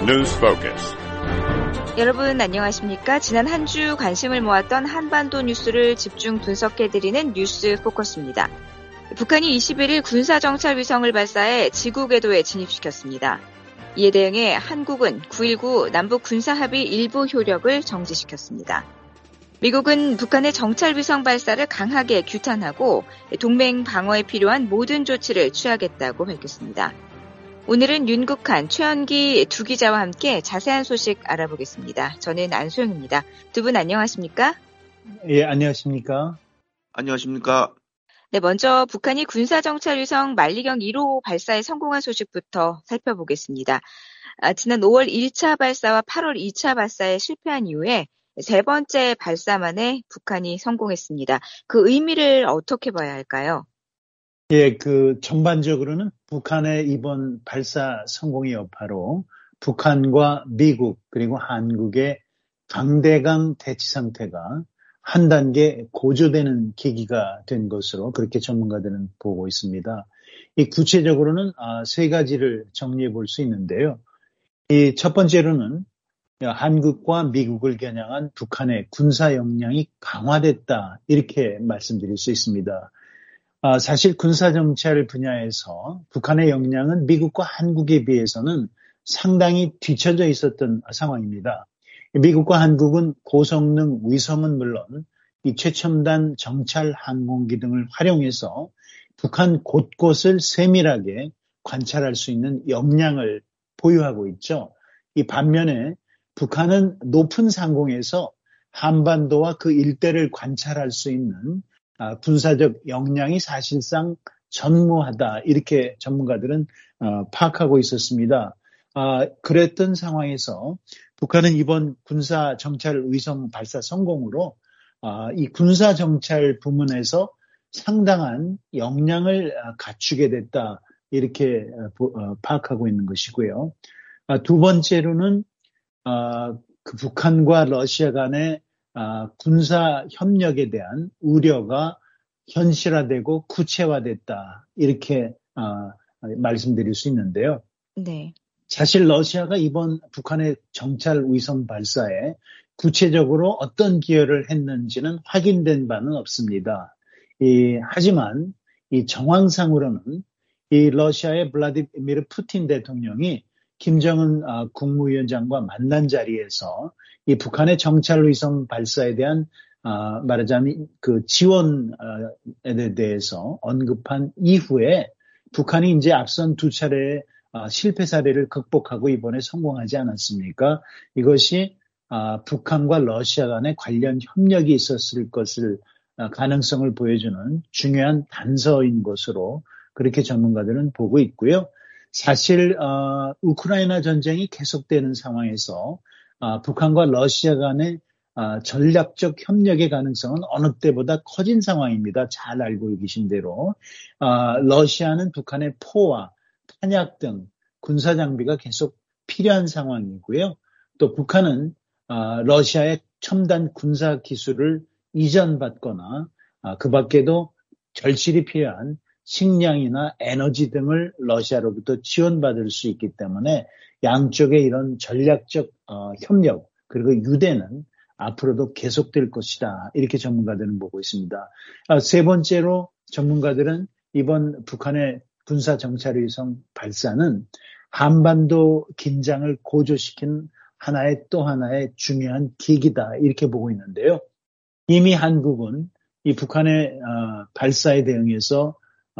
News Focus. 여러분 안녕하십니까? 지난 한 주 관심을 모았던 한반도 뉴스를 집중 분석해드리는 뉴스 포커스입니다. 북한이 21일 군사정찰 위성을 발사해 지구 궤도에 진입시켰습니다. 이에 대응해 한국은 9.19 남북 군사합의 일부 효력을 정지시켰습니다. 미국은 북한의 정찰 위성 발사를 강하게 규탄하고 동맹 방어에 필요한 모든 조치를 취하겠다고 밝혔습니다. 오늘은 윤국한, 최현기 두 기자와 함께 자세한 소식 알아보겠습니다. 저는 안소영입니다. 두 분 안녕하십니까? 예, 안녕하십니까? 안녕하십니까? 네, 먼저 북한이 군사정찰위성 만리경 1호 발사에 성공한 소식부터 살펴보겠습니다. 지난 5월 1차 발사와 8월 2차 발사에 실패한 이후에 세 번째 발사만에 북한이 성공했습니다. 그 의미를 어떻게 봐야 할까요? 예, 전반적으로는 북한의 이번 발사 성공의 여파로 북한과 미국 그리고 한국의 강대강 대치 상태가 한 단계 고조되는 계기가 된 것으로 그렇게 전문가들은 보고 있습니다. 이 구체적으로는 세 가지를 정리해 볼 수 있는데요. 이 첫 번째로는 한국과 미국을 겨냥한 북한의 군사 역량이 강화됐다 이렇게 말씀드릴 수 있습니다. 사실 군사정찰 분야에서 북한의 역량은 미국과 한국에 비해서는 상당히 뒤처져 있었던 상황입니다. 미국과 한국은 고성능 위성은 물론 이 최첨단 정찰 항공기 등을 활용해서 북한 곳곳을 세밀하게 관찰할 수 있는 역량을 보유하고 있죠. 이 반면에 북한은 높은 상공에서 한반도와 그 일대를 관찰할 수 있는 군사적 역량이 사실상 전무하다 이렇게 전문가들은 파악하고 있었습니다. 그랬던 상황에서 북한은 이번 군사정찰 위성 발사 성공으로 이 군사정찰 부문에서 상당한 역량을 갖추게 됐다 이렇게 파악하고 있는 것이고요. 두 번째로는 북한과 러시아 간의 군사 협력에 대한 우려가 현실화되고 구체화됐다 이렇게 말씀드릴 수 있는데요. 네. 사실 러시아가 이번 북한의 정찰 위성 발사에 구체적으로 어떤 기여를 했는지는 확인된 바는 없습니다. 하지만 이 정황상으로는 이 러시아의 블라디미르 푸틴 대통령이 김정은 국무위원장과 만난 자리에서 이 북한의 정찰 위성 발사에 대한 말하자면 그 지원에 대해서 언급한 이후에 북한이 이제 앞선 두 차례의 실패 사례를 극복하고 이번에 성공하지 않았습니까? 이것이 북한과 러시아 간의 관련 협력이 있었을 것을 가능성을 보여주는 중요한 단서인 것으로 그렇게 전문가들은 보고 있고요. 사실 우크라이나 전쟁이 계속되는 상황에서 북한과 러시아 간의 전략적 협력의 가능성은 어느 때보다 커진 상황입니다. 잘 알고 계신 대로 러시아는 북한의 포와 탄약 등 군사 장비가 계속 필요한 상황이고요. 또 북한은 러시아의 첨단 군사 기술을 이전받거나 그 밖에도 절실히 필요한 식량이나 에너지 등을 러시아로부터 지원받을 수 있기 때문에 양쪽의 이런 전략적 협력 그리고 유대는 앞으로도 계속될 것이다. 이렇게 전문가들은 보고 있습니다. 세 번째로 전문가들은 이번 북한의 군사정찰위성 발사는 한반도 긴장을 고조시킨 또 하나의 중요한 계기다. 이렇게 보고 있는데요. 이미 한국은 이 북한의 발사에 대응해서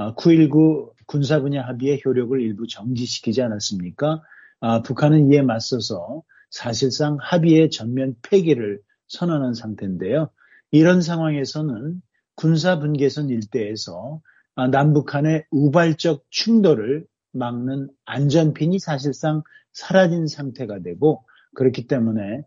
9.19 군사 분야 합의의 효력을 일부 정지시키지 않았습니까? 북한은 이에 맞서서 사실상 합의의 전면 폐기를 선언한 상태인데요. 이런 상황에서는 군사 분계선 일대에서 남북한의 우발적 충돌을 막는 안전핀이 사실상 사라진 상태가 되고 그렇기 때문에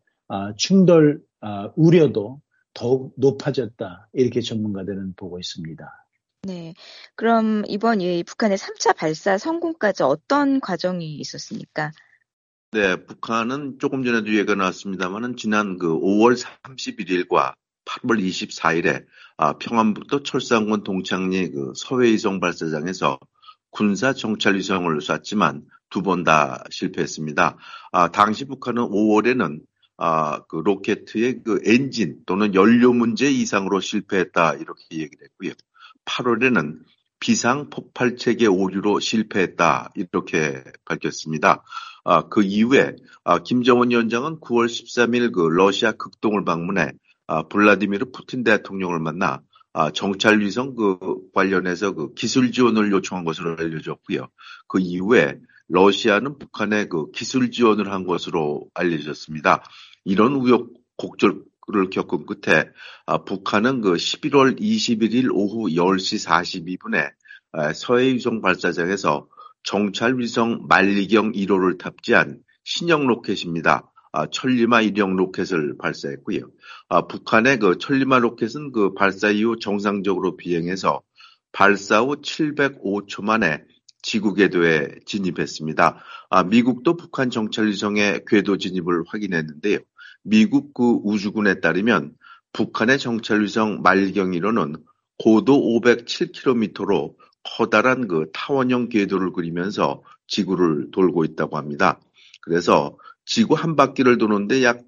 충돌 우려도 더욱 높아졌다. 이렇게 전문가들은 보고 있습니다. 네. 그럼 이번 이 북한의 3차 발사 성공까지 어떤 과정이 있었습니까? 네, 북한은 조금 전에도 얘기가 나왔습니다만은 지난 5월 31일과 8월 24일에 평안북도 철산군 동창리 서해위성 발사장에서 군사 정찰 위성을 쐈지만 두 번 다 실패했습니다. 당시 북한은 5월에는 그 로켓의 그 엔진 또는 연료 문제 이상으로 실패했다 이렇게 얘기를 했고요. 8월에는 비상 폭발 체계 오류로 실패했다 이렇게 밝혔습니다. 그 이후에 김정은 위원장은 9월 13일 그 러시아 극동을 방문해 블라디미르 푸틴 대통령을 만나 정찰 위성 그 관련해서 그 기술 지원을 요청한 것으로 알려졌고요. 그 이후에 러시아는 북한에 그 기술 지원을 한 것으로 알려졌습니다. 이런 우여곡절을 겪은 끝에 북한은 그 11월 21일 오후 10시 42분에 서해위성 발사장에서 정찰 위성 만리경 1호를 탑재한 신형 로켓입니다. 천리마 1형 로켓을 발사했고요. 북한의 그 천리마 로켓은 그 발사 이후 정상적으로 비행해서 발사 후 705초 만에 지구 궤도에 진입했습니다. 미국도 북한 정찰 위성의 궤도 진입을 확인했는데요. 미국 그 우주군에 따르면 북한의 정찰 위성 만리경 1호는 고도 507km로 커다란 그 타원형 궤도를 그리면서 지구를 돌고 있다고 합니다. 그래서 지구 한 바퀴를 도는데 약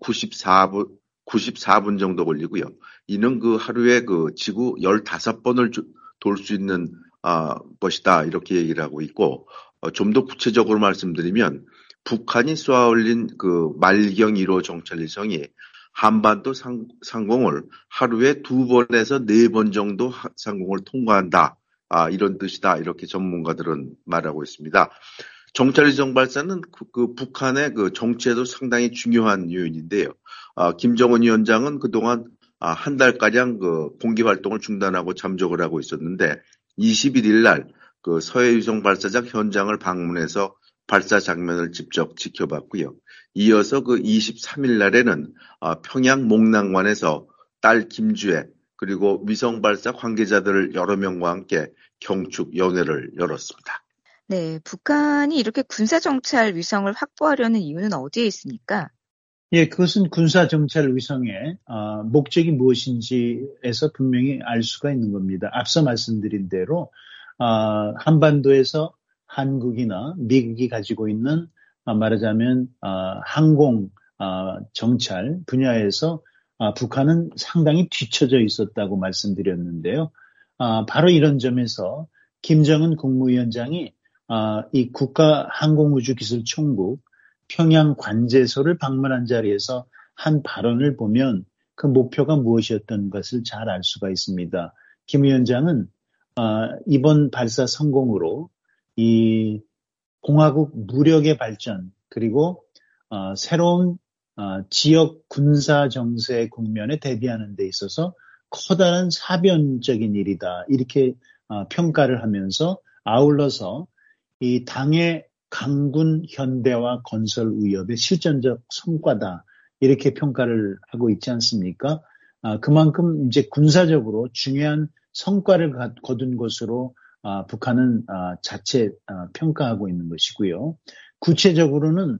94분 정도 걸리고요. 이는 그 하루에 그 지구 15번을 돌 수 있는 것이다 이렇게 얘기를 하고 있고, 좀 더 구체적으로 말씀드리면 북한이 쏘아 올린 그 만리경 1호 정찰 위성이 한반도 상공을 하루에 2번에서 4번 정도 상공을 통과한다. 이런 뜻이다. 이렇게 전문가들은 말하고 있습니다. 정찰위성 발사는 그 북한의 그 정치에도 상당히 중요한 요인인데요. 김정은 위원장은 그동안 한 달가량 그 공개 활동을 중단하고 잠적을 하고 있었는데 21일 날 그 서해위성 발사장 현장을 방문해서 발사 장면을 직접 지켜봤고요. 이어서 그 23일 날에는 평양 목난관에서 딸 김주애 그리고 위성 발사 관계자들 여러 명과 함께 경축 연회를 열었습니다. 네, 북한이 이렇게 군사정찰 위성을 확보하려는 이유는 어디에 있습니까? 예, 그것은 군사정찰 위성의 목적이 무엇인지에서 분명히 알 수가 있는 겁니다. 앞서 말씀드린 대로 한반도에서 한국이나 미국이 가지고 있는 말하자면 항공 정찰 분야에서 북한은 상당히 뒤처져 있었다고 말씀드렸는데요. 바로 이런 점에서 김정은 국무위원장이 이 국가항공우주기술총국 평양 관제소를 방문한 자리에서 한 발언을 보면 그 목표가 무엇이었던 것을 잘 알 수가 있습니다. 김 위원장은 이번 발사 성공으로 이 공화국 무력의 발전 그리고 새로운 지역 군사 정세 국면에 대비하는 데 있어서 커다란 사변적인 일이다 이렇게 평가를 하면서 아울러서 이 당의 강군 현대화 건설 위협의 실전적 성과다 이렇게 평가를 하고 있지 않습니까? 그만큼 이제 군사적으로 중요한 성과를 거둔 것으로 북한은 자체 평가하고 있는 것이고요. 구체적으로는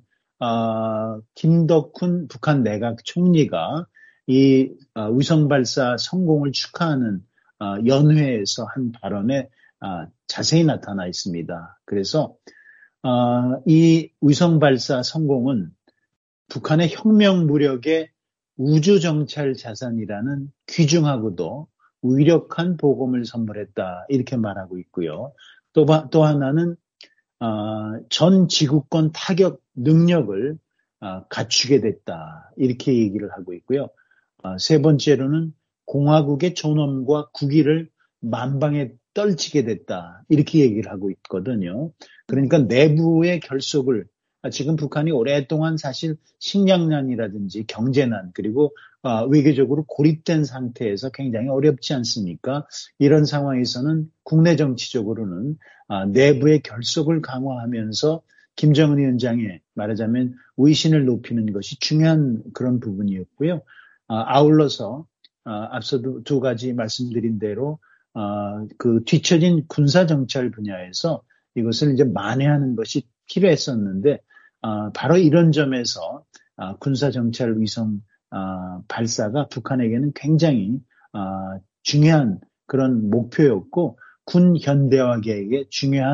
김덕훈 북한 내각 총리가 이 위성 발사 성공을 축하하는 연회에서 한 발언에 자세히 나타나 있습니다. 그래서 이 위성 발사 성공은 북한의 혁명 무력의 우주 정찰 자산이라는 귀중하고도 위력한 보검을 선물했다 이렇게 말하고 있고요. 또 하나는 전 지구권 타격 능력을 갖추게 됐다 이렇게 얘기를 하고 있고요. 세 번째로는 공화국의 존엄과 국위를 만방에 떨치게 됐다 이렇게 얘기를 하고 있거든요. 그러니까 내부의 결속을 지금 북한이 오랫동안 사실 식량난이라든지 경제난 그리고 외교적으로 고립된 상태에서 굉장히 어렵지 않습니까? 이런 상황에서는 국내 정치적으로는 내부의 결속을 강화하면서 김정은 위원장의 말하자면 위신을 높이는 것이 중요한 그런 부분이었고요. 아울러서 앞서도 두 가지 말씀드린 대로 그 뒤처진 군사정찰 분야에서 이것을 이제 만회하는 것이 필요했었는데 바로 이런 점에서 군사정찰 위성 발사가 북한에게는 굉장히 중요한 그런 목표였고 군 현대화 계획의 중요한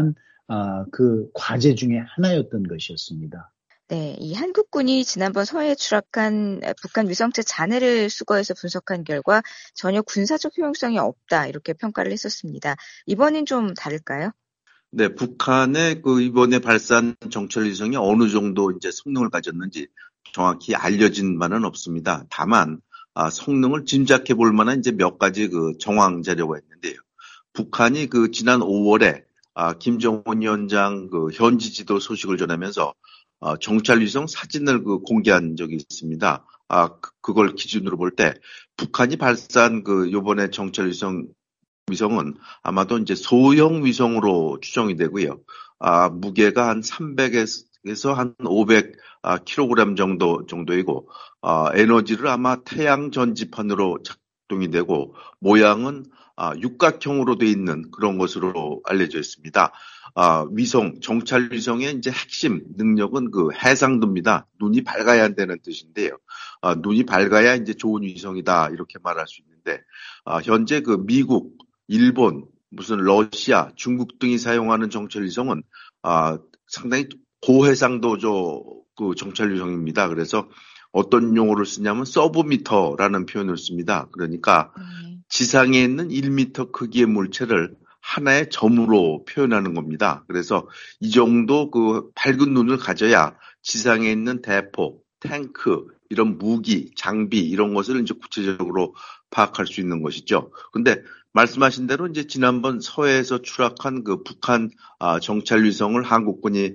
그 과제 중에 하나였던 것이었습니다. 네, 이 한국군이 지난번 서해에 추락한 북한 위성체 잔해를 수거해서 분석한 결과 전혀 군사적 효용성이 없다 이렇게 평가를 했었습니다. 이번엔 좀 다를까요? 네, 북한의 그 이번에 발사한 정찰 위성이 어느 정도 이제 성능을 가졌는지 정확히 알려진 바는 없습니다. 다만 성능을 짐작해 볼 만한 이제 몇 가지 그 정황 자료가 있는데요. 북한이 그 지난 5월에 김정은 위원장 그 현지 지도 소식을 전하면서 정찰 위성 사진을 그 공개한 적이 있습니다. 그걸 기준으로 볼 때 북한이 발사한 그 요번에 정찰 위성은 아마도 이제 소형 위성으로 추정이 되고요. 무게가 한 300에서 한 500kg 정도이고, 에너지를 아마 태양 전지판으로 작동이 되고, 모양은 육각형으로 돼 있는 그런 것으로 알려져 있습니다. 정찰 위성의 이제 핵심 능력은 그 해상도입니다. 눈이 밝아야 한다는 뜻인데요. 눈이 밝아야 이제 좋은 위성이다 이렇게 말할 수 있는데, 현재 그 미국, 일본, 무슨 러시아, 중국 등이 사용하는 정찰 위성은 상당히 고해상도조 그 정찰 위성입니다. 그래서 어떤 용어를 쓰냐면 서브미터라는 표현을 씁니다. 그러니까 지상에 있는 1m 크기의 물체를 하나의 점으로 표현하는 겁니다. 그래서 이 정도 그 밝은 눈을 가져야 지상에 있는 대포, 탱크, 이런 무기, 장비 이런 것을 이제 구체적으로 파악할 수 있는 것이죠. 근데 말씀하신 대로 이제 지난번 서해에서 추락한 그 북한 정찰 위성을 한국군이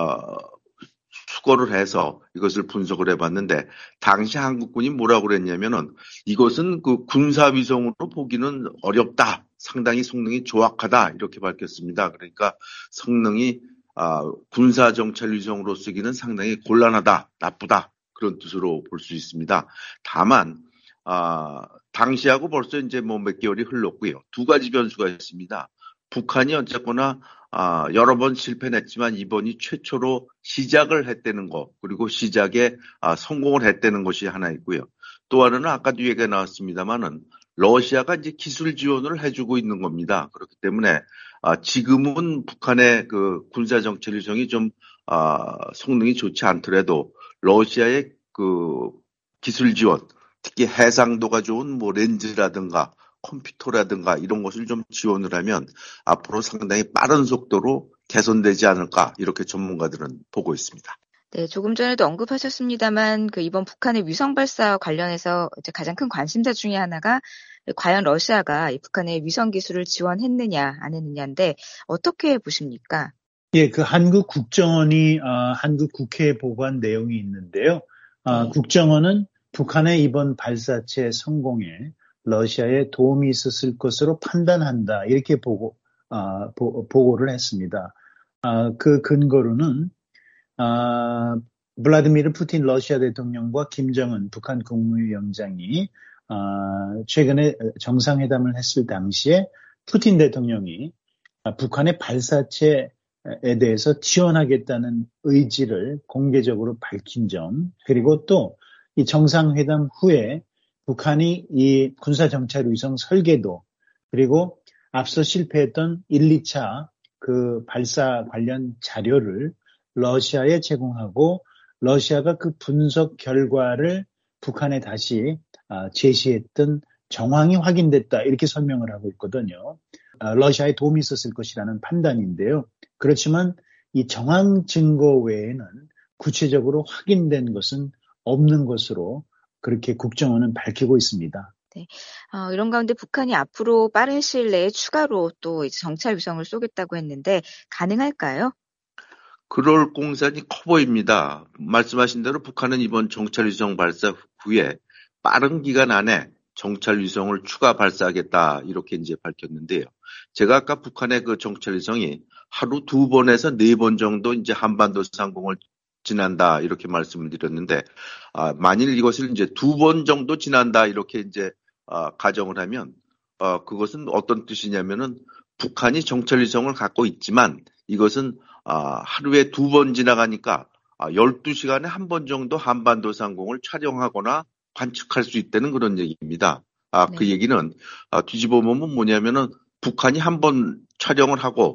수거를 해서 이것을 분석을 해봤는데 당시 한국군이 뭐라고 그랬냐면은 이것은 그 군사 위성으로 보기는 어렵다. 상당히 성능이 조악하다. 이렇게 밝혔습니다. 그러니까 성능이 군사 정찰 위성으로 쓰기는 상당히 곤란하다. 나쁘다. 그런 뜻으로 볼 수 있습니다. 다만 당시하고 벌써 이제 뭐 몇 개월이 흘렀고요. 두 가지 변수가 있습니다. 북한이 어쨌거나 여러 번 실패했지만 이번이 최초로 시작을 했다는 것, 그리고 시작에 성공을 했다는 것이 하나 있고요. 또 하나는 아까도 얘기가 나왔습니다만은 러시아가 이제 기술 지원을 해주고 있는 겁니다. 그렇기 때문에 지금은 북한의 그 군사 정찰 위성이 좀 성능이 좋지 않더라도 러시아의 그 기술 지원, 특히 해상도가 좋은 뭐 렌즈라든가 컴퓨터라든가 이런 것을 좀 지원을 하면 앞으로 상당히 빠른 속도로 개선되지 않을까 이렇게 전문가들은 보고 있습니다. 네, 조금 전에도 언급하셨습니다만 그 이번 북한의 위성 발사 관련해서 이제 가장 큰 관심사 중에 하나가 과연 러시아가 이 북한의 위성 기술을 지원했느냐 안 했느냐인데 어떻게 보십니까? 예, 그 한국 국정원이 한국 국회에 보고한 내용이 있는데요. 네. 국정원은 북한의 이번 발사체 성공에 러시아에 도움이 있었을 것으로 판단한다. 이렇게 보고를 했습니다. 그 근거로는 블라디미르 푸틴 러시아 대통령과 김정은 북한 국무위원장이 최근에 정상회담을 했을 당시에 푸틴 대통령이 북한의 발사체에 대해서 지원하겠다는 의지를 공개적으로 밝힌 점, 그리고 또 이 정상회담 후에 북한이 이 군사정찰 위성 설계도, 그리고 앞서 실패했던 1, 2차 그 발사 관련 자료를 러시아에 제공하고 러시아가 그 분석 결과를 북한에 다시 제시했던 정황이 확인됐다. 이렇게 설명을 하고 있거든요. 러시아에 도움이 있었을 것이라는 판단인데요. 그렇지만 이 정황 증거 외에는 구체적으로 확인된 것은 없는 것으로 그렇게 국정원은 밝히고 있습니다. 네. 이런 가운데 북한이 앞으로 빠른 시일 내에 추가로 또 이제 정찰 위성을 쏘겠다고 했는데 가능할까요? 그럴 공산이 커 보입니다. 말씀하신 대로 북한은 이번 정찰 위성 발사 후에 빠른 기간 안에 정찰 위성을 추가 발사하겠다 이렇게 이제 밝혔는데요. 제가 아까 북한의 그 정찰 위성이 하루 2번에서 4번 정도 이제 한반도 상공을 지난다 이렇게 말씀을 드렸는데 만일 이것을 이제 2번 정도 지난다 이렇게 이제 가정을 하면 그것은 어떤 뜻이냐면은 북한이 정찰 위성을 갖고 있지만 이것은 하루에 2번 지나가니까 12시간에 한 번 정도 한반도 상공을 촬영하거나 관측할 수 있다는 그런 얘기입니다. 네. 그 얘기는 뒤집어 보면 뭐냐면은 북한이 한 번 촬영을 하고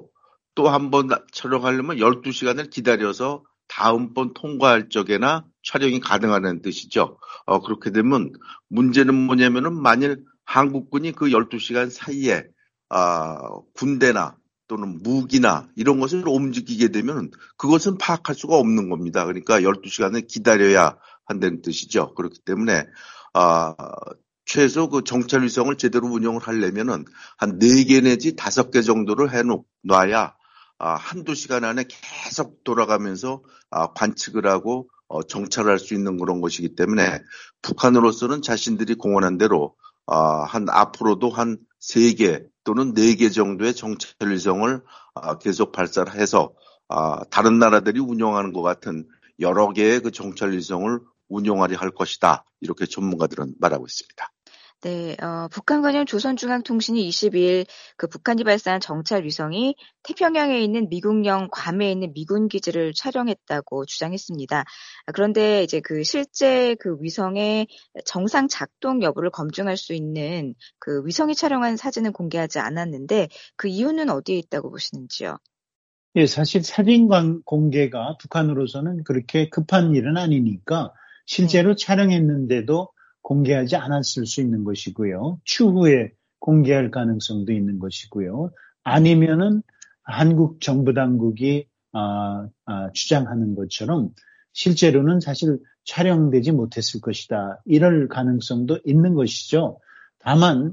또 한 번 촬영하려면 12시간을 기다려서 다음번 통과할 적에나 촬영이 가능하다는 뜻이죠. 그렇게 되면 문제는 뭐냐면은 만일 한국군이 그 12시간 사이에 군대나 또는 무기나 이런 것을 움직이게 되면 그것은 파악할 수가 없는 겁니다. 그러니까 12시간을 기다려야 한다는 뜻이죠. 그렇기 때문에 최소 그 정찰 위성을 제대로 운영을 하려면은 한 4개 내지 5개 정도를 해놔야 한두 시간 안에 계속 돌아가면서 관측을 하고 정찰할 수 있는 그런 것이기 때문에 북한으로서는 자신들이 공언한 대로 앞으로도 한 3개 또는 4개 정도의 정찰 위성을 계속 발사를 해서 다른 나라들이 운영하는 것 같은 여러 개의 그 정찰 위성을 운용하려 할 것이다. 이렇게 전문가들은 말하고 있습니다. 네, 북한 관영 조선중앙통신이 22일 그 북한이 발사한 정찰 위성이 태평양에 있는 미국령 괌에 있는 미군 기지를 촬영했다고 주장했습니다. 그런데 이제 그 실제 그 위성의 정상 작동 여부를 검증할 수 있는 그 위성이 촬영한 사진은 공개하지 않았는데 그 이유는 어디에 있다고 보시는지요? 예, 사실 사진 공개가 북한으로서는 그렇게 급한 일은 아니니까 실제로 촬영했는데도 공개하지 않았을 수 있는 것이고요. 추후에 공개할 가능성도 있는 것이고요. 아니면은 한국 정부 당국이 주장하는 것처럼 실제로는 사실 촬영되지 못했을 것이다. 이럴 가능성도 있는 것이죠. 다만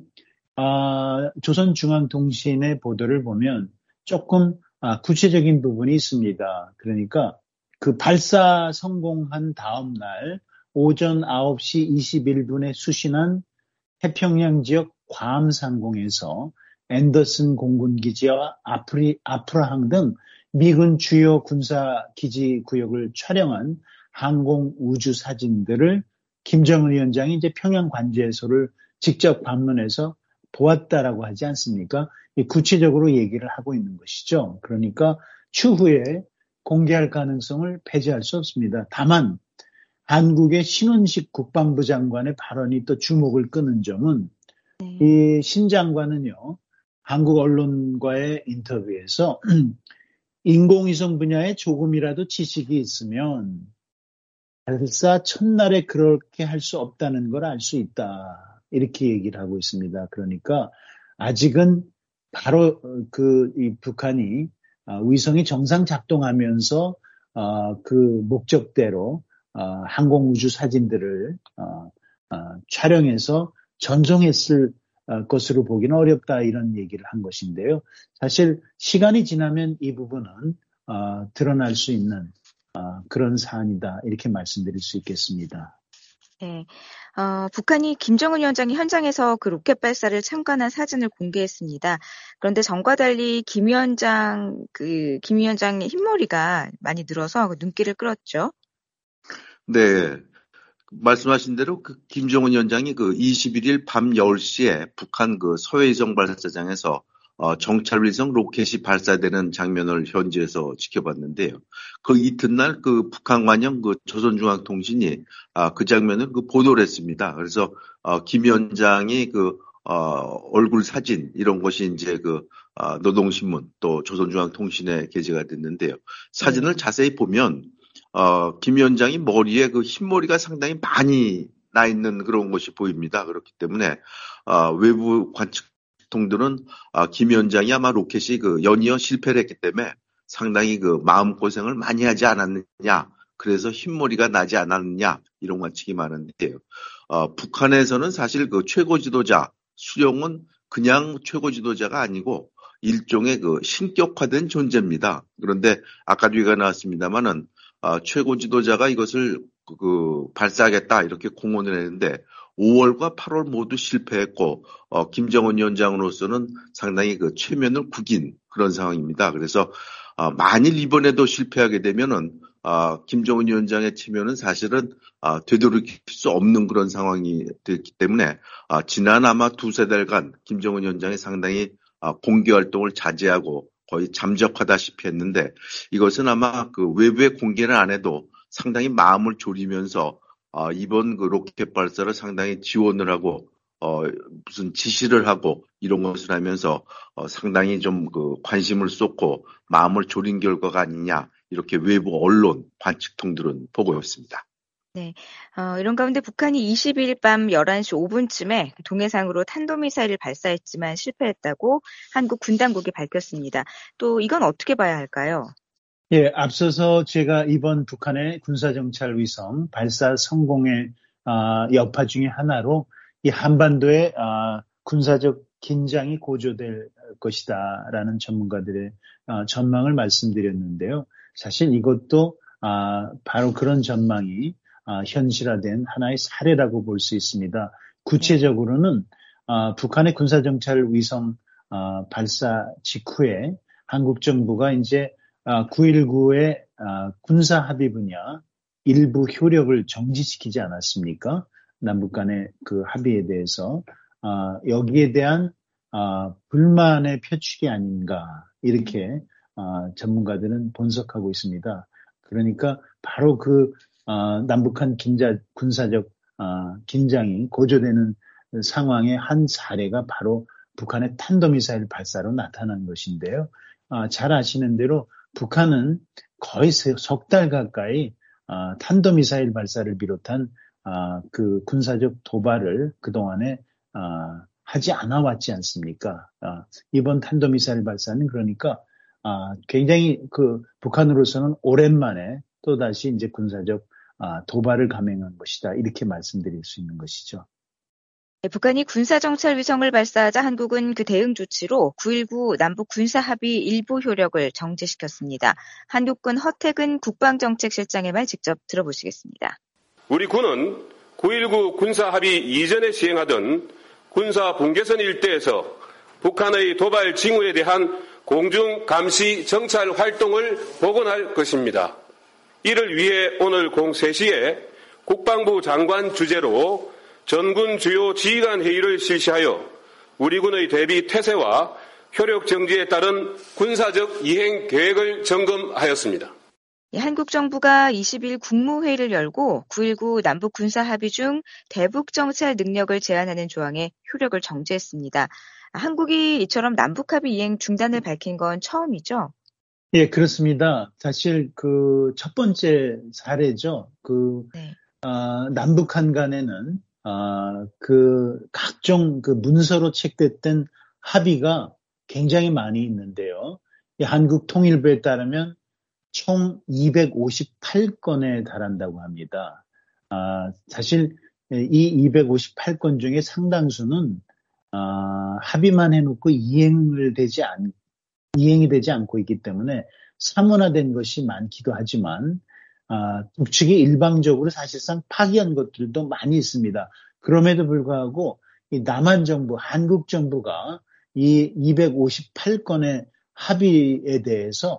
조선중앙통신의 보도를 보면 조금 구체적인 부분이 있습니다. 그러니까 그 발사 성공한 다음 날 오전 9시 21분에 수신한 태평양 지역 괌 상공에서 앤더슨 공군기지와 아프라항 등 미군 주요 군사기지 구역을 촬영한 항공 우주 사진들을 김정은 위원장이 이제 평양 관제소를 직접 방문해서 보았다라고 하지 않습니까? 구체적으로 얘기를 하고 있는 것이죠. 그러니까 추후에 공개할 가능성을 배제할 수 없습니다. 다만 한국의 신원식 국방부 장관의 발언이 또 주목을 끄는 점은 이 신 장관은요, 한국 언론과의 인터뷰에서 인공위성 분야에 조금이라도 지식이 있으면 발사 첫날에 그렇게 할 수 없다는 걸 알 수 있다. 이렇게 얘기를 하고 있습니다. 그러니까 아직은 바로 이 북한이 위성이 정상 작동하면서 그 목적대로 항공우주 사진들을 촬영해서 전송했을 것으로 보기는 어렵다 이런 얘기를 한 것인데요. 사실 시간이 지나면 이 부분은 드러날 수 있는 그런 사안이다 이렇게 말씀드릴 수 있겠습니다. 네, 북한이 김정은 위원장이 현장에서 그 로켓 발사를 참관한 사진을 공개했습니다. 그런데 전과 달리 김 위원장의 흰머리가 많이 늘어서 눈길을 끌었죠. 네. 말씀하신 대로 그 김정은 위원장이 그 21일 밤 10시에 북한 그 서해위성 발사장에서 정찰위성 로켓이 발사되는 장면을 현지에서 지켜봤는데요. 그 이튿날 그 북한 관영 그 조선중앙통신이 그 장면을 그 보도를 했습니다. 그래서 김 위원장이 그 얼굴 사진 이런 것이 이제 그 노동신문 또 조선중앙통신에 게재가 됐는데요. 사진을 자세히 보면 김 위원장이 머리에 그 흰머리가 상당히 많이 나 있는 그런 것이 보입니다. 그렇기 때문에 외부 관측통들은 김 위원장이 아마 로켓이 그 연이어 실패를 했기 때문에 상당히 그 마음고생을 많이 하지 않았느냐, 그래서 흰머리가 나지 않았느냐 이런 관측이 많은데요. 북한에서는 사실 그 최고 지도자 수령은 그냥 최고 지도자가 아니고 일종의 그 신격화된 존재입니다. 그런데 아까도 얘기가 나왔습니다만은 최고 지도자가 이것을 발사하겠다 이렇게 공언을 했는데 5월과 8월 모두 실패했고 김정은 위원장으로서는 상당히 그 최면을 구긴 그런 상황입니다. 그래서 만일 이번에도 실패하게 되면은 김정은 위원장의 체면은 사실은 되돌이킬 수 없는 그런 상황이 됐기 때문에 지난 아마 2-3 달간 김정은 위원장이 상당히 공개 활동을 자제하고 거의 잠적하다시피 했는데 이것은 아마 그 외부에 공개는 안 해도 상당히 마음을 졸이면서 이번 그 로켓 발사를 상당히 지원을 하고 무슨 지시를 하고 이런 것을 하면서 상당히 좀 관심을 쏟고 마음을 졸인 결과가 아니냐 이렇게 외부 언론 관측통들은 보고 있습니다. 네. 이런 가운데 북한이 22일 밤 11시 5분쯤에 동해상으로 탄도미사일을 발사했지만 실패했다고 한국 군 당국이 밝혔습니다. 또 이건 어떻게 봐야 할까요? 예, 앞서서 제가 이번 북한의 군사정찰 위성 발사 성공의 여파 중에 하나로 이 한반도의 군사적 긴장이 고조될 것이다라는 전문가들의 전망을 말씀드렸는데요. 사실 이것도 바로 그런 전망이 현실화된 하나의 사례라고 볼 수 있습니다. 구체적으로는 북한의 군사정찰 위성 발사 직후에 한국 정부가 이제 9.19의 군사 합의 분야 일부 효력을 정지시키지 않았습니까? 남북 간의 그 합의에 대해서 여기에 대한 불만의 표출이 아닌가 이렇게 전문가들은 분석하고 있습니다. 그러니까 바로 그 남북한 군사적 긴장이 고조되는 상황의 한 사례가 바로 북한의 탄도미사일 발사로 나타난 것인데요. 잘 아시는 대로 북한은 거의 석 달 가까이 탄도미사일 발사를 비롯한 그 군사적 도발을 그동안에 하지 않아 왔지 않습니까? 이번 탄도미사일 발사는 그러니까 굉장히 그 북한으로서는 오랜만에 또다시 이제 군사적 도발을 감행한 것이다. 이렇게 말씀드릴 수 있는 것이죠. 네, 북한이 군사정찰 위성을 발사하자 한국은 그 대응 조치로 9.19 남북 군사합의 일부 효력을 정지시켰습니다. 한국군 허태근 국방정책실장의 말 직접 들어보시겠습니다. 우리 군은 9.19 군사합의 이전에 시행하던 군사분계선 일대에서 북한의 도발 징후에 대한 공중 감시 정찰 활동을 복원할 것입니다. 이를 위해 오늘 03시에 국방부 장관 주재로 전군 주요 지휘관 회의를 실시하여 우리 군의 대비 태세와 효력 정지에 따른 군사적 이행 계획을 점검하였습니다. 한국 정부가 20일 국무회의를 열고 9.19 남북 군사합의 중 대북 정찰 능력을 제한하는 조항에 효력을 정지했습니다. 한국이 이처럼 남북합의 이행 중단을 밝힌 건 처음이죠? 예, 그렇습니다. 사실 그 첫 번째 사례죠. 남북한 간에는 그 각종 그 문서로 책됐던 합의가 굉장히 많이 있는데요. 한국 통일부에 따르면 총 258건에 달한다고 합니다. 사실 이 258건 중에 상당수는 합의만 해놓고 이행이 되지 않고 있기 때문에 사문화된 것이 많기도 하지만 북측이 일방적으로 사실상 파기한 것들도 많이 있습니다. 그럼에도 불구하고 이 남한 정부, 한국 정부가 이 258건의 합의에 대해서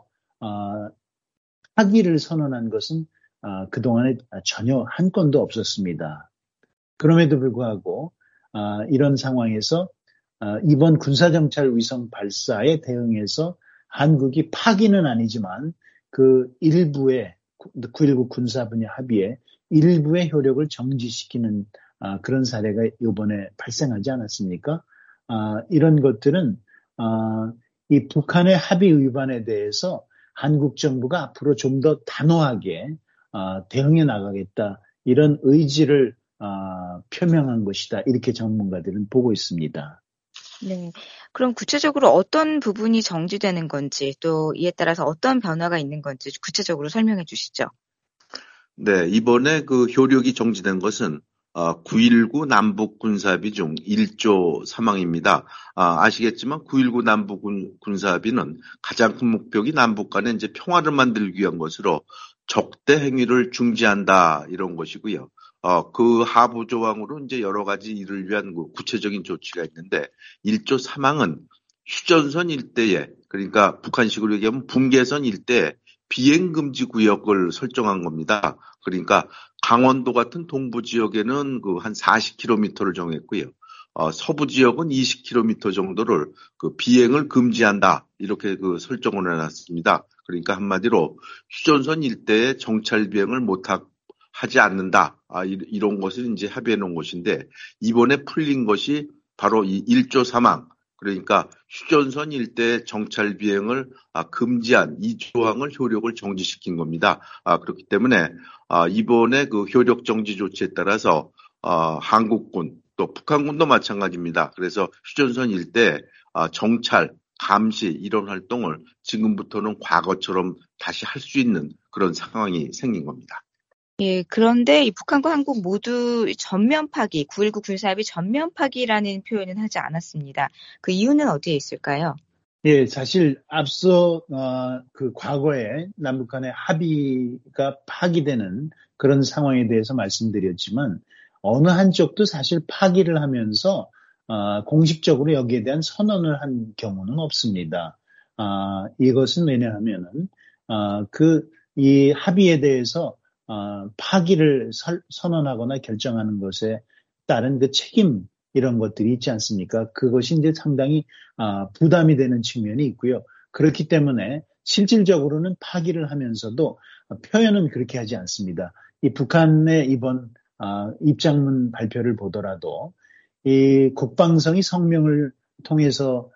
파기를 선언한 것은 그동안에 전혀 한 건도 없었습니다. 그럼에도 불구하고 이런 상황에서 이번 군사정찰 위성 발사에 대응해서 한국이 파기는 아니지만 그 일부의 9.19 군사 분야 합의에 일부의 효력을 정지시키는 그런 사례가 이번에 발생하지 않았습니까? 이런 것들은 이 북한의 합의 위반에 대해서 한국 정부가 앞으로 좀 더 단호하게 대응해 나가겠다 이런 의지를 표명한 것이다 이렇게 전문가들은 보고 있습니다. 네, 그럼 구체적으로 어떤 부분이 정지되는 건지 또 이에 따라서 어떤 변화가 있는 건지 구체적으로 설명해 주시죠. 네, 이번에 그 효력이 정지된 것은 9.19 남북 군사합의 중 1조 3항입니다. 아시겠지만 9.19 남북 군사합의는 가장 큰 목표가 남북 간에 이제 평화를 만들기 위한 것으로 적대 행위를 중지한다 이런 것이고요. 그 하부 조항으로 이제 여러 가지 일을 위한 구체적인 조치가 있는데 1조 3항은 휴전선 일대에 그러니까 북한식으로 얘기하면 분계선 일대에 비행금지 구역을 설정한 겁니다. 그러니까 강원도 같은 동부 지역에는 한 40km를 정했고요. 서부 지역은 20km 정도를 비행을 금지한다. 이렇게 설정을 해놨습니다. 그러니까 한마디로 휴전선 일대에 정찰 비행을 못하게 하지 않는다. 이런 것을 이제 합의해 놓은 것인데 이번에 풀린 것이 바로 이 1조 3항 그러니까 휴전선 일대 정찰 비행을 금지한 이 조항을 효력을 정지시킨 겁니다. 그렇기 때문에 이번에 그 효력 정지 조치에 따라서 한국군 또 북한군도 마찬가지입니다. 그래서 휴전선 일대 정찰, 감시 이런 활동을 지금부터는 과거처럼 다시 할 수 있는 그런 상황이 생긴 겁니다. 예, 그런데 이 북한과 한국 모두 전면 파기, 9.19 군사합의 전면 파기라는 표현은 하지 않았습니다. 그 이유는 어디에 있을까요? 예, 사실 앞서 그 과거에 남북 간의 합의가 파기되는 그런 상황에 대해서 말씀드렸지만 어느 한쪽도 사실 파기를 하면서 공식적으로 여기에 대한 선언을 한 경우는 없습니다. 이것은 왜냐하면은 이 합의에 대해서 파기를 선언하거나 결정하는 것에 따른 그 책임 이런 것들이 있지 않습니까? 그것이 이제 상당히 부담이 되는 측면이 있고요. 그렇기 때문에 실질적으로는 파기를 하면서도 표현은 그렇게 하지 않습니다. 이 북한의 이번 입장문 발표를 보더라도 이 국방성의 성명을 통해서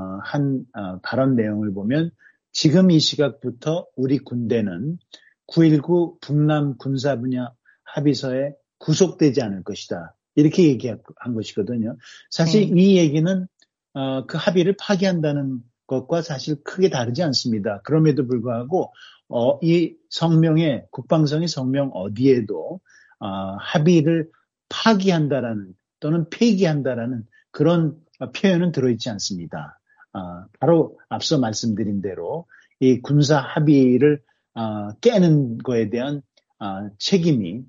한 발언 내용을 보면 지금 이 시각부터 우리 군대는 9.19 북남 군사 분야 합의서에 구속되지 않을 것이다. 이렇게 얘기한 것이거든요. 사실 이 얘기는 그 합의를 파기한다는 것과 사실 크게 다르지 않습니다. 그럼에도 불구하고 이 성명에 국방성의 성명 어디에도 합의를 파기한다라는 또는 폐기한다라는 그런 표현은 들어있지 않습니다. 바로 앞서 말씀드린 대로 이 군사 합의를 깨는 거에 대한 책임이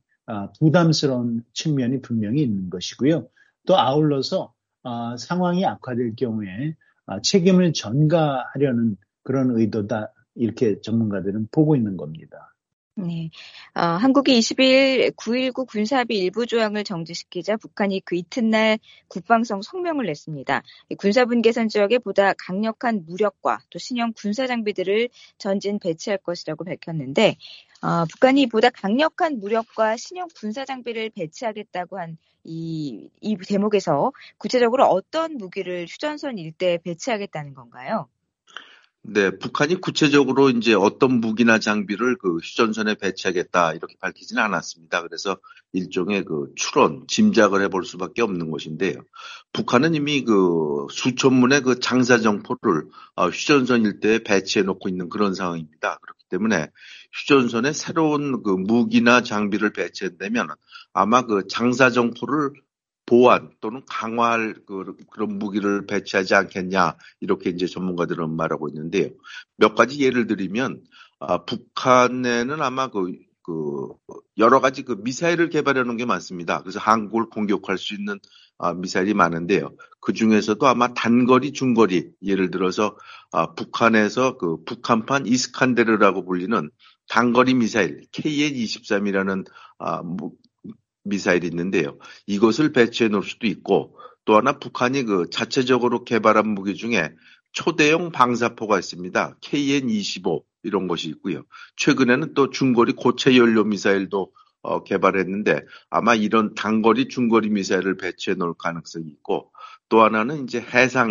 부담스러운 측면이 분명히 있는 것이고요. 또 아울러서 상황이 악화될 경우에 책임을 전가하려는 그런 의도다 이렇게 전문가들은 보고 있는 겁니다. 네, 한국이 20일 9.19 군사합의 일부 조항을 정지시키자 북한이 그 이튿날 국방성 성명을 냈습니다. 군사분계선 지역에 보다 강력한 무력과 또 신형 군사 장비들을 전진 배치할 것이라고 밝혔는데 북한이 보다 강력한 무력과 신형 군사 장비를 배치하겠다고 한 이 대목에서 구체적으로 어떤 무기를 휴전선 일대에 배치하겠다는 건가요? 네, 북한이 구체적으로 이제 어떤 무기나 장비를 그 휴전선에 배치하겠다 이렇게 밝히지는 않았습니다. 그래서 일종의 그 추론, 짐작을 해볼 수밖에 없는 것인데요. 북한은 이미 그 수천 문의 그 장사정포를 휴전선 일대에 배치해 놓고 있는 그런 상황입니다. 그렇기 때문에 휴전선에 새로운 그 무기나 장비를 배치한다면 아마 그 장사정포를 보완 또는 강화할 그런 무기를 배치하지 않겠냐 이렇게 이제 전문가들은 말하고 있는데요. 몇 가지 예를 들면 북한에는 아마 여러 가지 그 미사일을 개발해 놓은 게 많습니다. 그래서 한국을 공격할 수 있는 미사일이 많은데요. 그 중에서도 아마 단거리, 중거리 예를 들어서 북한에서 그 북한판 이스칸데르라고 불리는 단거리 미사일 KN-23이라는 미사일이 있는데요. 이것을 배치해 놓을 수도 있고 또 하나 북한이 그 자체적으로 개발한 무기 중에 초대형 방사포가 있습니다. KN-25 이런 것이 있고요. 최근에는 또 중거리 고체 연료 미사일도 개발했는데 아마 이런 단거리, 중거리 미사일을 배치해 놓을 가능성이 있고 또 하나는 이제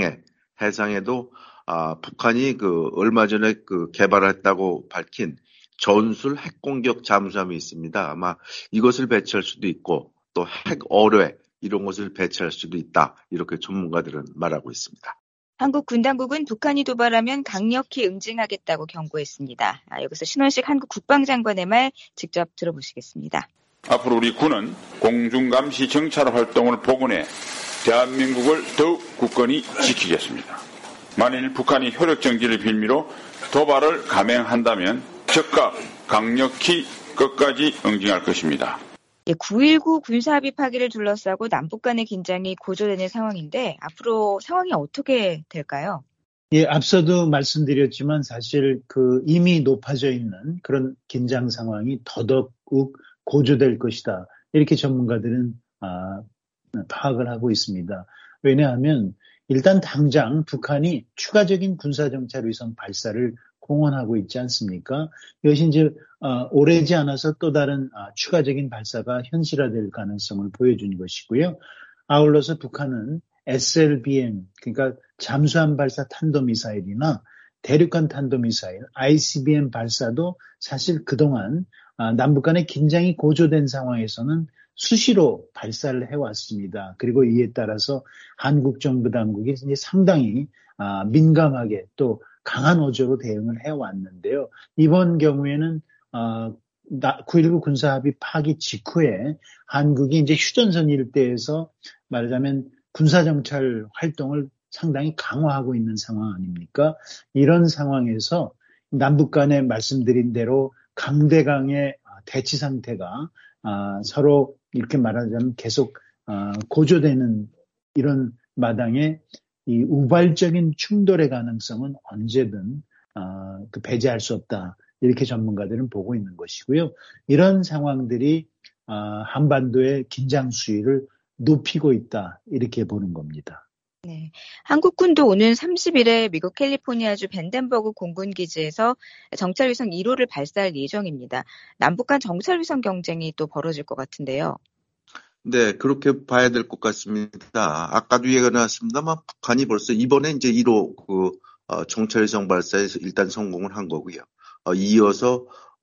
해상에도 북한이 그 얼마 전에 그 개발했다고 밝힌 전술 핵공격 잠수함이 있습니다. 아마 이것을 배치할 수도 있고 또 핵 어뢰 이런 것을 배치할 수도 있다. 이렇게 전문가들은 말하고 있습니다. 한국 군 당국은 북한이 도발하면 강력히 응징하겠다고 경고했습니다. 여기서 신원식 한국 국방장관의 말 직접 들어보시겠습니다. 앞으로 우리 군은 공중감시 정찰 활동을 복원해 대한민국을 더욱 굳건히 지키겠습니다. 만일 북한이 효력정지를 빌미로 도발을 감행한다면 즉각 강력히 끝까지 응징할 것입니다. 9.19 군사합의 파기를 둘러싸고 남북 간의 긴장이 고조되는 상황인데 앞으로 상황이 어떻게 될까요? 예, 앞서도 말씀드렸지만 사실 이미 높아져 있는 그런 긴장 상황이 더더욱 고조될 것이다. 이렇게 전문가들은 파악을 하고 있습니다. 왜냐하면 일단 당장 북한이 추가적인 군사정찰 위성 발사를 공언하고 있지 않습니까? 이것이 이제 오래지 않아서 또 다른 추가적인 발사가 현실화될 가능성을 보여준 것이고요. 아울러서 북한은 SLBM, 그러니까 잠수함 발사 탄도미사일이나 대륙간 탄도미사일, ICBM 발사도 사실 그동안 남북 간의 긴장이 고조된 상황에서는 수시로 발사를 해왔습니다. 그리고 이에 따라서 한국 정부 당국이 이제 상당히 민감하게 또 강한 어조로 대응을 해왔는데요. 이번 경우에는 9.19 군사합의 파기 직후에 한국이 이제 휴전선 일대에서 말하자면 군사정찰 활동을 상당히 강화하고 있는 상황 아닙니까? 이런 상황에서 남북 간에 말씀드린 대로 강대강의 대치 상태가 서로 이렇게 말하자면 계속 고조되는 이런 마당에 이 우발적인 충돌의 가능성은 언제든 배제할 수 없다. 이렇게 전문가들은 보고 있는 것이고요. 이런 상황들이 한반도의 긴장 수위를 높이고 있다. 이렇게 보는 겁니다. 네, 한국군도 오는 30일에 미국 캘리포니아주 벤덴버그 공군기지에서 정찰위성 1호를 발사할 예정입니다. 남북 간 정찰위성 경쟁이 또 벌어질 것 같은데요. 네, 그렇게 봐야 될 것 같습니다. 아까도 얘기가 나왔습니다만 북한이 벌써 이번에 이제 1호 정찰위성 발사에서 일단 성공을 한 거고요. 이어서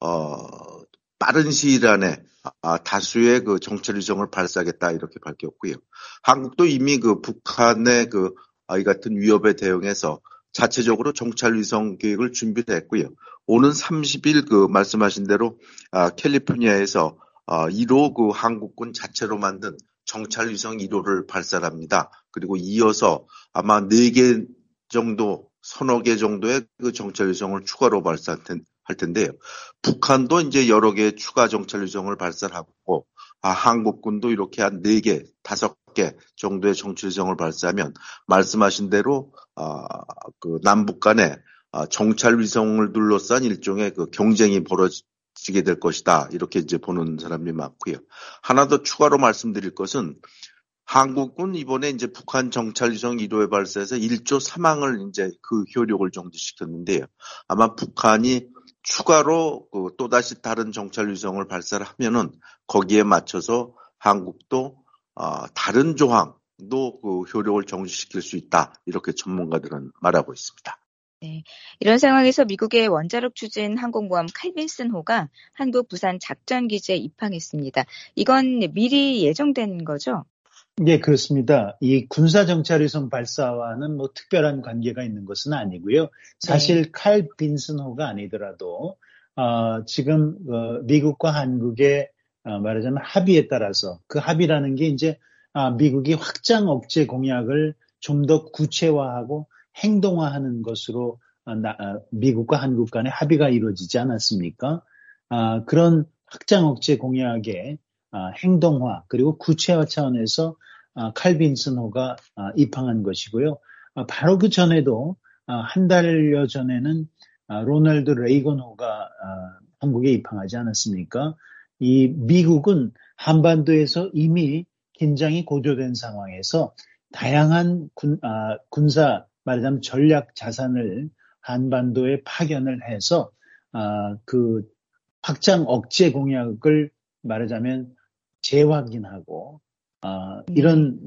빠른 시일 안에 다수의 그 정찰위성을 발사하겠다 이렇게 밝혔고요. 한국도 이미 그 북한의 이 같은 위협에 대응해서 자체적으로 정찰위성 계획을 준비를 했고요. 오는 30일 그 말씀하신 대로 캘리포니아에서 1호 그 한국군 자체로 만든 정찰위성 1호를 발사합니다. 그리고 이어서 아마 4개 정도, 서너 개 정도의 그 정찰위성을 추가로 발사할 텐데요. 북한도 이제 여러 개의 추가 정찰위성을 발사하고 한국군도 이렇게 한 4개, 5개 정도의 정찰위성을 발사하면 말씀하신 대로 그 남북 간에 정찰위성을 둘러싼 일종의 그 경쟁이 벌어지게 될 것이다. 이렇게 이제 보는 사람이 많고요. 하나 더 추가로 말씀드릴 것은 한국군 이번에 이제 북한 정찰위성 1호에 발사해서 1조 사망을 이제 그 효력을 정지시켰는데요. 아마 북한이 추가로 또다시 다른 정찰위성을 발사를 하면은 거기에 맞춰서 한국도 다른 조항도 그 효력을 정지시킬 수 있다. 이렇게 전문가들은 말하고 있습니다. 네, 이런 상황에서 미국의 원자력 추진 항공모함 칼빈슨호가 한국 부산 작전기지에 입항했습니다. 이건 미리 예정된 거죠? 네, 그렇습니다. 이 군사정찰위성 발사와는 뭐 특별한 관계가 있는 것은 아니고요. 사실 네. 칼 빈슨호가 아니더라도 지금 미국과 한국의 말하자면 합의에 따라서 그 합의라는 게 이제 미국이 확장 억제 공약을 좀 더 구체화하고 행동화하는 것으로 미국과 한국 간의 합의가 이루어지지 않았습니까? 그런 확장 억제 공약의 행동화 그리고 구체화 차원에서 칼 빈슨호가 입항한 것이고요. 바로 그 전에도 한 달여 전에는 로널드 레이건호가 한국에 입항하지 않았습니까? 이 미국은 한반도에서 이미 긴장이 고조된 상황에서 다양한 군사 말하자면 전략 자산을 한반도에 파견을 해서 그 확장 억제 공약을 말하자면 재확인하고 이런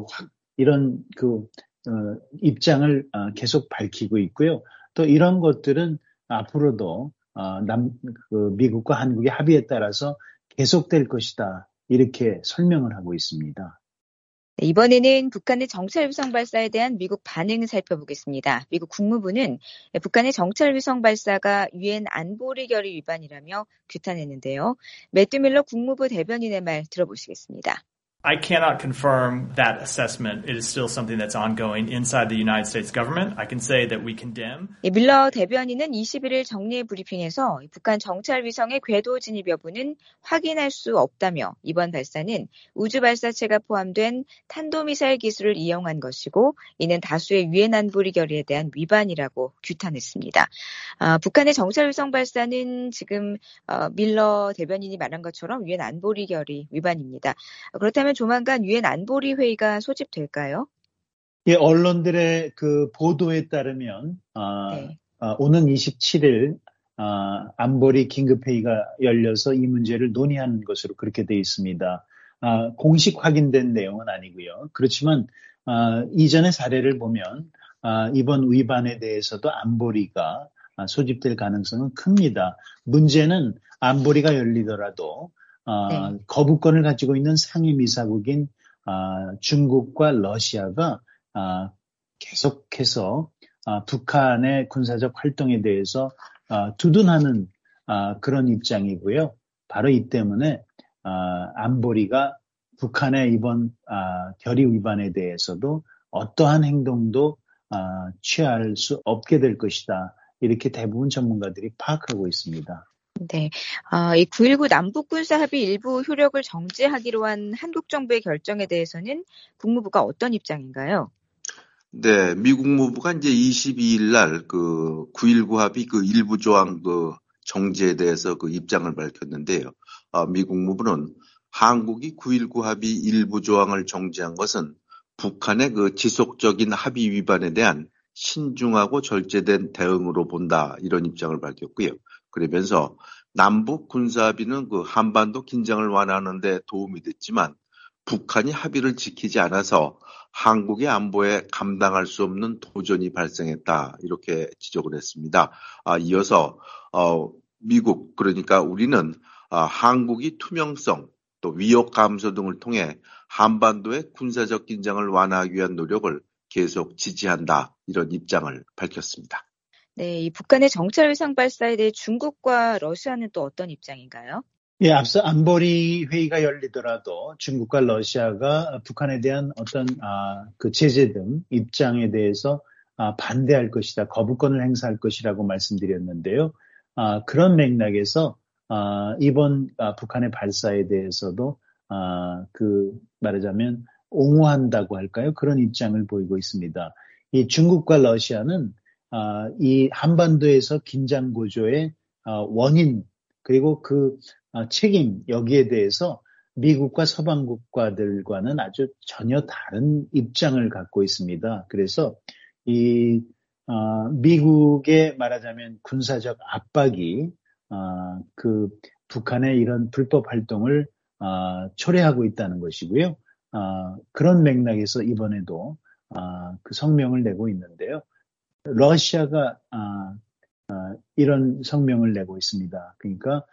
입장을 계속 밝히고 있고요. 또 이런 것들은 앞으로도 미국과 한국의 합의에 따라서 계속될 것이다. 이렇게 설명을 하고 있습니다. 이번에는 북한의 정찰위성 발사에 대한 미국 반응을 살펴보겠습니다. 미국 국무부는 북한의 정찰위성 발사가 유엔 안보리 결의 위반이라며 규탄했는데요. 매튜 밀러 국무부 대변인의 말 들어보시겠습니다. I cannot confirm that assessment. It is still something that's ongoing inside the United States government. I can say that we condemn. 밀러 대변인은 21일 정례 브리핑에서 북한 정찰위성의 궤도 진입 여부는 확인할 수 없다며 이번 발사는 우주 발사체가 포함된 탄도미사일 기술을 이용한 것이고 이는 다수의 유엔 안보리 결의에 대한 위반이라고 규탄했습니다. 북한의 정찰위성 발사는 지금 밀러 대변인이 말한 것처럼 유엔 안보리 결의 위반입니다. 그렇다면 조만간 유엔 안보리 회의가 소집될까요? 예, 언론들의 그 보도에 따르면 네. 오는 27일 안보리 긴급회의가 열려서 이 문제를 논의하는 것으로 그렇게 되어 있습니다. 공식 확인된 내용은 아니고요. 그렇지만 이전의 사례를 보면 이번 위반에 대해서도 안보리가 소집될 가능성은 큽니다. 문제는 안보리가 열리더라도 네. 거부권을 가지고 있는 상임이사국인 중국과 러시아가 계속해서 북한의 군사적 활동에 대해서 두둔하는 그런 입장이고요. 바로 이 때문에 안보리가 북한의 이번 결의 위반에 대해서도 어떠한 행동도 취할 수 없게 될 것이다. 이렇게 대부분 전문가들이 파악하고 있습니다. 네. 이 9.19 남북군사합의 일부 효력을 정지하기로 한 한국 정부의 결정에 대해서는 국무부가 어떤 입장인가요? 네, 미국 국무부가 이제 22일 날 그 9.19 합의 그 일부 조항 그 정지에 대해서 그 입장을 밝혔는데요. 미 국무부는 한국이 9.19 합의 일부 조항을 정지한 것은 북한의 그 지속적인 합의 위반에 대한 신중하고 절제된 대응으로 본다, 이런 입장을 밝혔고요. 그러면서 남북 군사합의는 그 한반도 긴장을 완화하는 데 도움이 됐지만 북한이 합의를 지키지 않아서 한국의 안보에 감당할 수 없는 도전이 발생했다, 이렇게 지적을 했습니다. 이어서 미국, 그러니까 우리는 한국이 투명성, 또 위협 감소 등을 통해 한반도의 군사적 긴장을 완화하기 위한 노력을 계속 지지한다, 이런 입장을 밝혔습니다. 네, 이 북한의 정찰 위상 발사에 대해 중국과 러시아는 또 어떤 입장인가요? 예, 앞서 안보리 회의가 열리더라도 중국과 러시아가 북한에 대한 어떤 그 제재 등 입장에 대해서 반대할 것이다, 거부권을 행사할 것이라고 말씀드렸는데요. 그런 맥락에서 이번 북한의 발사에 대해서도 그 말하자면 옹호한다고 할까요? 그런 입장을 보이고 있습니다. 이 중국과 러시아는 이 한반도에서 긴장 고조의 원인, 그리고 그 책임, 여기에 대해서 미국과 서방 국가들과는 아주 전혀 다른 입장을 갖고 있습니다. 그래서 이 미국의 말하자면 군사적 압박이 그 북한의 이런 불법 활동을 초래하고 있다는 것이고요. 그런 맥락에서 이번에도 그 성명을 내고 있는데요. 러시아가 이런 성명을 내고 있습니다. 그러니까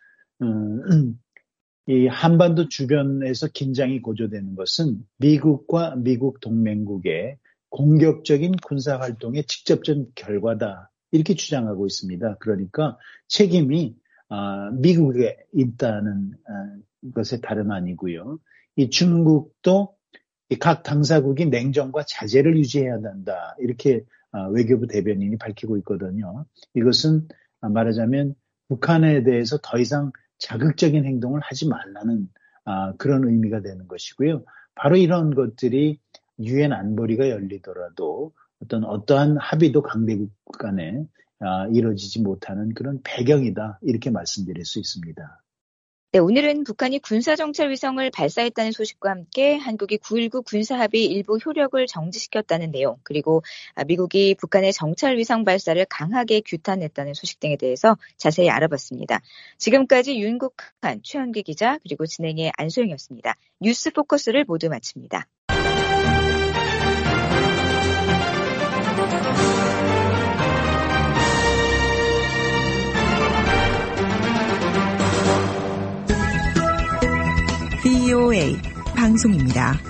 이 한반도 주변에서 긴장이 고조되는 것은 미국과 미국 동맹국의 공격적인 군사 활동의 직접적 결과다, 이렇게 주장하고 있습니다. 그러니까 책임이 미국에 있다는 것에 다름 아니고요. 이 중국도 각 당사국이 냉정과 자제를 유지해야 한다, 이렇게 외교부 대변인이 밝히고 있거든요. 이것은 말하자면 북한에 대해서 더 이상 자극적인 행동을 하지 말라는 그런 의미가 되는 것이고요. 바로 이런 것들이 유엔 안보리가 열리더라도 어떠한 합의도 강대국 간에 이루어지지 못하는 그런 배경이다, 이렇게 말씀드릴 수 있습니다. 네, 오늘은 북한이 군사정찰 위성을 발사했다는 소식과 함께 한국이 9.19 군사합의 일부 효력을 정지시켰다는 내용, 그리고 미국이 북한의 정찰 위성 발사를 강하게 규탄했다는 소식 등에 대해서 자세히 알아봤습니다. 지금까지 윤국한, 최현기 기자, 그리고 진행의 안소영이었습니다. 뉴스 포커스를 모두 마칩니다. VOA 방송입니다.